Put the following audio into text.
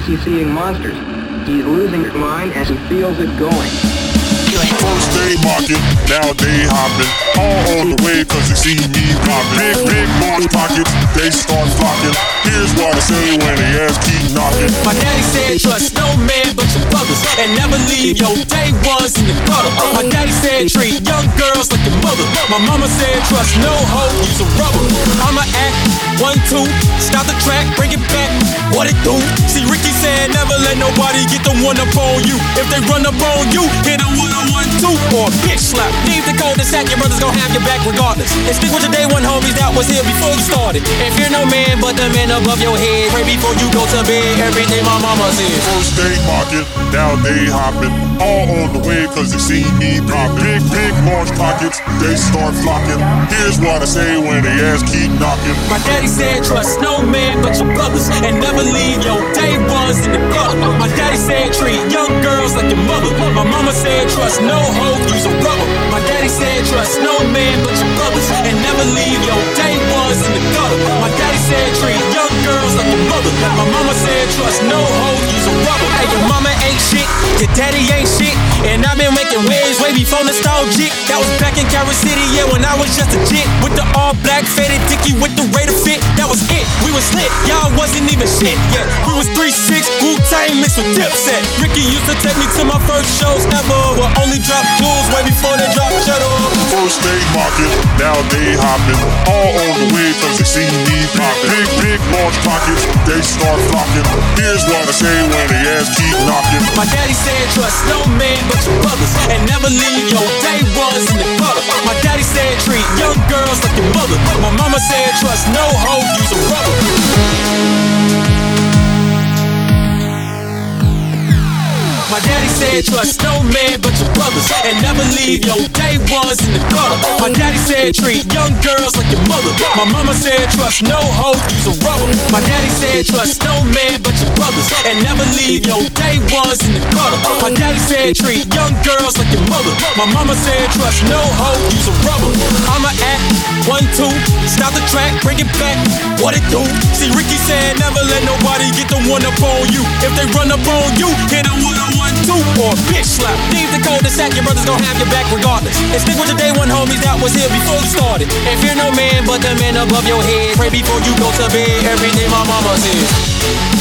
He's seeing monsters. He's losing his mind as he feels it going. First they mocking, now they hopping. All on the way cause they see me popping. Big large pockets, they start flocking. Here's what I say when they ass keep knocking. My daddy said trust no man but your brothers, and never leave your day ones in the gutter. My daddy said treat young girls like your mother. My mama said trust no hoe, use a rubber. I'ma act 1, 2, stop the track, bring it back. What it do? See Ricky said never let nobody get the one up on you. If they run up on you, hit them with a 1, 2 or a bitch slap. Leave the code to sack, your brothers gon' have your back regardless. And stick with your day one homies that was here before you started. And fear no man but the man above your head. Pray before you go to bed, everything my mama said. First they mocking, now they hopping. All on the way cause they see me popping. Big large pockets, they start flocking. Here's what I say when they ass keep knocking. My daddy said trust no man but your brothers, and never leave your day ones in the gutter. My daddy said treat young girls like your mother. My mama said trust no hoe, use a rubber. My daddy said trust no man but your brothers, and never leave your day ones in the gutter. My daddy said treat young girls like your mother. My mama said trust no hoe, use a rubber. Hey, your mama ain't shit, your daddy ain't shit, and I've been making waves way before nostalgic. That was back in Carol City, yeah, when I was just a jit. With the all black faded Dickie with the Raider fit, that was it. We was lit, y'all wasn't even shit. Yeah, we was 3-6, Wu-Tang mixed with Dipset. Ricky used to take me to my first shows ever. We'll only drop jewels way before they drop shuttle. First they mocking, now they hopping. All on the way cause they see me popping. Big large pockets, they start flocking. Here's what I say when they ass keep knocking. My daddy said trust no man but your brothers, and never leave your day ones in the gutter. My daddy said treat young girls like your mother. My mama said trust no hoe, use a rubber. My daddy said trust no man but your brothers, and never leave your day ones in the gutter. My daddy said treat young girls like your mother. My mama said trust no hoe, use a rubber. My daddy said trust no man but your brothers, and never leave your day ones in the gutter. My daddy said treat young girls like your mother. My mama said trust no hoe, use a rubber. I'ma act 1, 2, stop the track, bring it back. What it do? See Ricky said never let nobody get the one up on you. If they run up on you, hit them with a 1, 2 or a bitch slap. Leave the code to sack, your brothers gon' have your back regardless. And stick with your day one homies that was here before you started. And fear no man but the man above your head. Pray before you go to bed, everything my mama said.